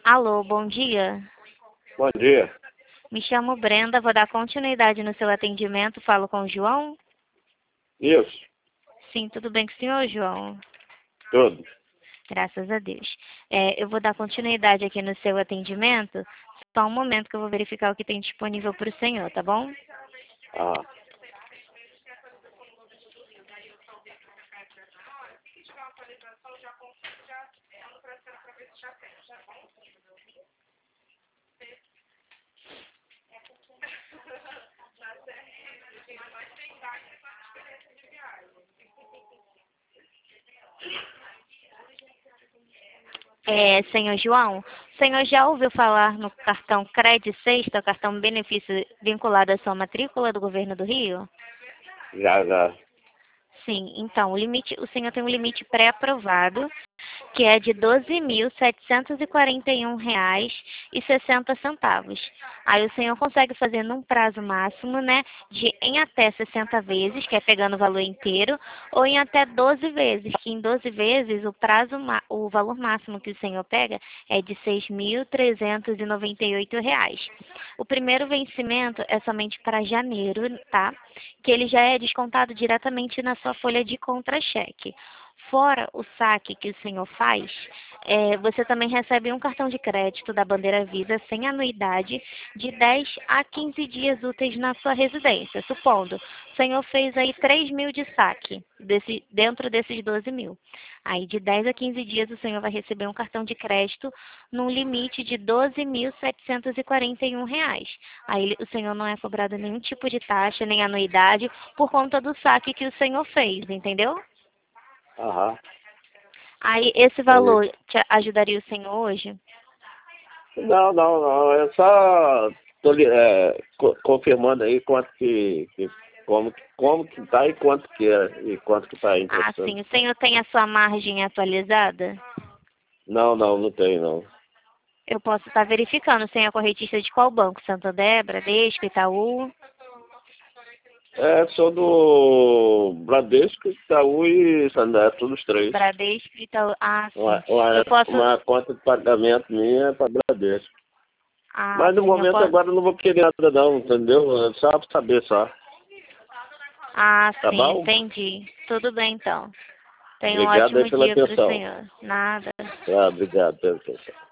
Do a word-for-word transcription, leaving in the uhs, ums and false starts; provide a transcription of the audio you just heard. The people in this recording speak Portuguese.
Alô, bom dia. Bom dia. Me chamo Brenda, vou dar continuidade no seu atendimento. Falo com o João? Isso, Sim, tudo bem com o senhor, João? tudo. Graças a Deus. É, eu vou dar continuidade aqui no seu atendimento. Só um momento que eu vou verificar o que tem disponível para o senhor, tá bom? Ah, É, senhor João, o senhor já ouviu falar no cartão Cred Sexta, cartão benefício vinculado à sua matrícula do governo do Rio? já, já. Sim, então, o limite, o senhor tem um limite pré-aprovado, que é de doze mil setecentos e quarenta e um reais e sessenta centavos. Aí o senhor consegue fazer num prazo máximo, né, de em até sessenta vezes, que é pegando o valor inteiro, ou em até doze vezes, que em doze vezes o prazo, ma- o valor máximo que o senhor pega é de seis mil trezentos e noventa e oito reais. O primeiro vencimento é somente para janeiro, tá? Que ele já é descontado diretamente na sua folha de contra-cheque. Fora o saque que o senhor faz, é, você também recebe um cartão de crédito da Bandeira Visa sem anuidade de dez a quinze dias úteis na sua residência. Supondo, o senhor fez aí três mil de saque desse, dentro desses doze mil. Aí de dez a quinze dias o senhor vai receber um cartão de crédito num limite de doze mil setecentos e quarenta e um reais. Aí o senhor não é cobrado nenhum tipo de taxa, nem anuidade, por conta do saque que o senhor fez, entendeu? Aham. Aí esse Aí. valor te ajudaria o senhor hoje? Não, não, não. É só tô, li- é, co- confirmando aí quanto que, que como, que- como que tá e quanto que é e quanto que tá Ah, emprestando. sim. O senhor tem a sua margem atualizada? Não, não, não tem não. Eu posso estar verificando. O senhor é corretista de qual banco? Santander, Bradesco, Itaú? É, sou do Bradesco, Itaú e Santander, todos os três. Bradesco, Itaú. Ah, sim. Uma, uma, Eu posso. uma conta de pagamento minha é para Bradesco. Ah, Mas no sim. Eu momento posso. agora eu não vou querer nada não, entendeu? É só pra saber só. Ah, Tá sim. bom? Entendi. Tudo bem, então. Tenha um Obrigado aí ótimo pela dia para o atenção. senhor. Nada. Ah, obrigado pela atenção.